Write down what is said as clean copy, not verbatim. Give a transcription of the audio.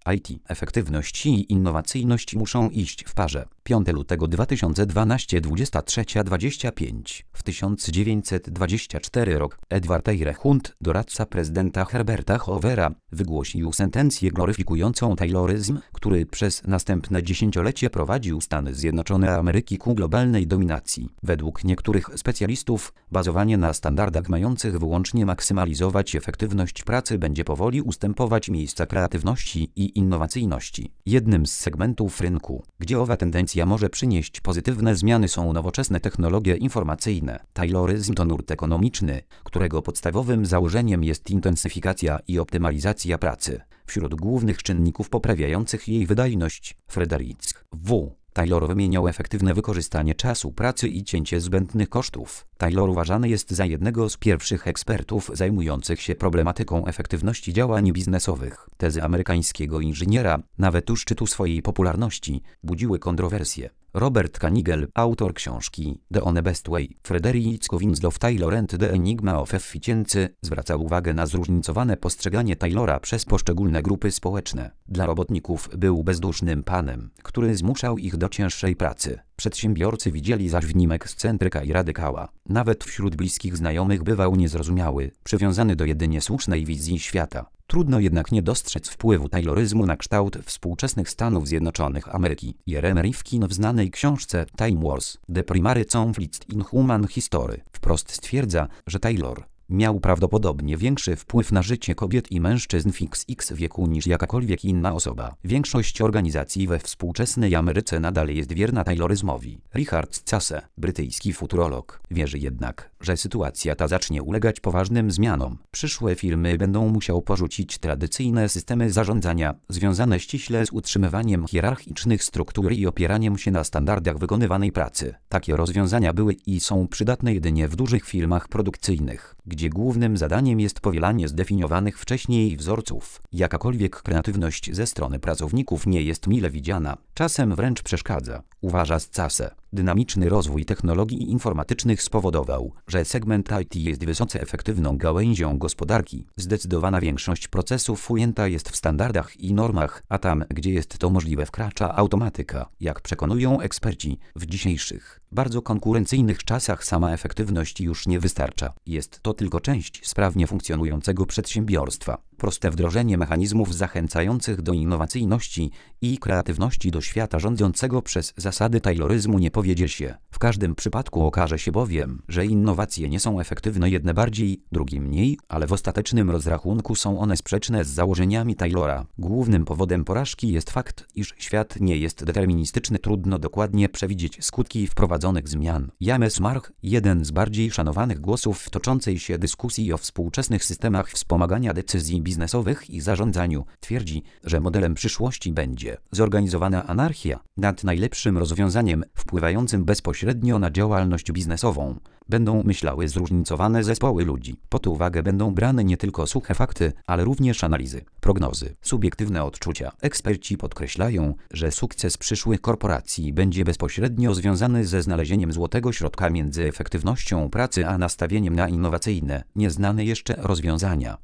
IT, efektywność i innowacyjność muszą iść w parze. 5 lutego 2012, 23:25. W 1924 rok Edward Eyre Hunt, doradca prezydenta Herberta Hoovera, wygłosił sentencję gloryfikującą tayloryzm, który przez następne dziesięciolecie prowadził Stany Zjednoczone Ameryki ku globalnej dominacji. Według niektórych specjalistów, bazowanie na standardach mających wyłącznie maksymalizować efektywność pracy będzie powoli ustępować miejsca kreatywności i innowacyjności. Jednym z segmentów rynku, gdzie owa tendencja może przynieść pozytywne zmiany, są nowoczesne technologie informacyjne. Tayloryzm to nurt ekonomiczny, którego podstawowym założeniem jest intensyfikacja i optymalizacja pracy. Wśród głównych czynników poprawiających jej wydajność, Frederick W. Taylor wymieniał efektywne wykorzystanie czasu pracy i cięcie zbędnych kosztów. Taylor uważany jest za jednego z pierwszych ekspertów zajmujących się problematyką efektywności działań biznesowych. Tezy amerykańskiego inżyniera, nawet u szczytu swojej popularności, budziły kontrowersje. Robert Kanigel, autor książki The Honest Way, Frederick Winslow Taylor and the Enigma of Efficiency, zwracał uwagę na zróżnicowane postrzeganie Taylora przez poszczególne grupy społeczne. Dla robotników był bezdusznym panem, który zmuszał ich do cięższej pracy. Przedsiębiorcy widzieli zaś w nim ekscentryka i radykała. Nawet wśród bliskich znajomych bywał niezrozumiały, przywiązany do jedynie słusznej wizji świata. Trudno jednak nie dostrzec wpływu tayloryzmu na kształt współczesnych Stanów Zjednoczonych Ameryki. Jeremy Rifkin w znanej książce Time Wars – The Primary Conflict in Human History wprost stwierdza, że Taylor miał prawdopodobnie większy wpływ na życie kobiet i mężczyzn w XX wieku niż jakakolwiek inna osoba. Większość organizacji we współczesnej Ameryce nadal jest wierna tayloryzmowi. Richard Chase, brytyjski futurolog, wierzy jednak, że sytuacja ta zacznie ulegać poważnym zmianom. Przyszłe firmy będą musiały porzucić tradycyjne systemy zarządzania, związane ściśle z utrzymywaniem hierarchicznych struktur i opieraniem się na standardach wykonywanej pracy. Takie rozwiązania były i są przydatne jedynie w dużych firmach produkcyjnych, gdzie głównym zadaniem jest powielanie zdefiniowanych wcześniej wzorców. Jakakolwiek kreatywność ze strony pracowników nie jest mile widziana, czasem wręcz przeszkadza, uważa Chase. Dynamiczny rozwój technologii informatycznych spowodował, że segment IT jest wysoce efektywną gałęzią gospodarki. Zdecydowana większość procesów ujęta jest w standardach i normach, a tam, gdzie jest to możliwe, wkracza automatyka. Jak przekonują eksperci, w dzisiejszych, bardzo konkurencyjnych czasach sama efektywność już nie wystarcza. Jest to tylko część sprawnie funkcjonującego przedsiębiorstwa. Proste wdrożenie mechanizmów zachęcających do innowacyjności i kreatywności do świata rządzącego przez zasady tayloryzmu nie powiedzie się. W każdym przypadku okaże się bowiem, że innowacje nie są efektywne, jedne bardziej, drugie mniej, ale w ostatecznym rozrachunku są one sprzeczne z założeniami Taylora. Głównym powodem porażki jest fakt, iż świat nie jest deterministyczny. Trudno dokładnie przewidzieć skutki wprowadzonych zmian. James March, jeden z bardziej szanowanych głosów w toczącej się dyskusji o współczesnych systemach wspomagania decyzji biznesowych i zarządzaniu, twierdzi, że modelem przyszłości będzie zorganizowana anarchia. Nad najlepszym rozwiązaniem wpływającym bezpośrednio na działalność biznesową będą myślały zróżnicowane zespoły ludzi. Pod uwagę będą brane nie tylko suche fakty, ale również analizy, prognozy, subiektywne odczucia. Eksperci podkreślają, że sukces przyszłych korporacji będzie bezpośrednio związany ze znalezieniem złotego środka między efektywnością pracy a nastawieniem na innowacyjne, nieznane jeszcze rozwiązania.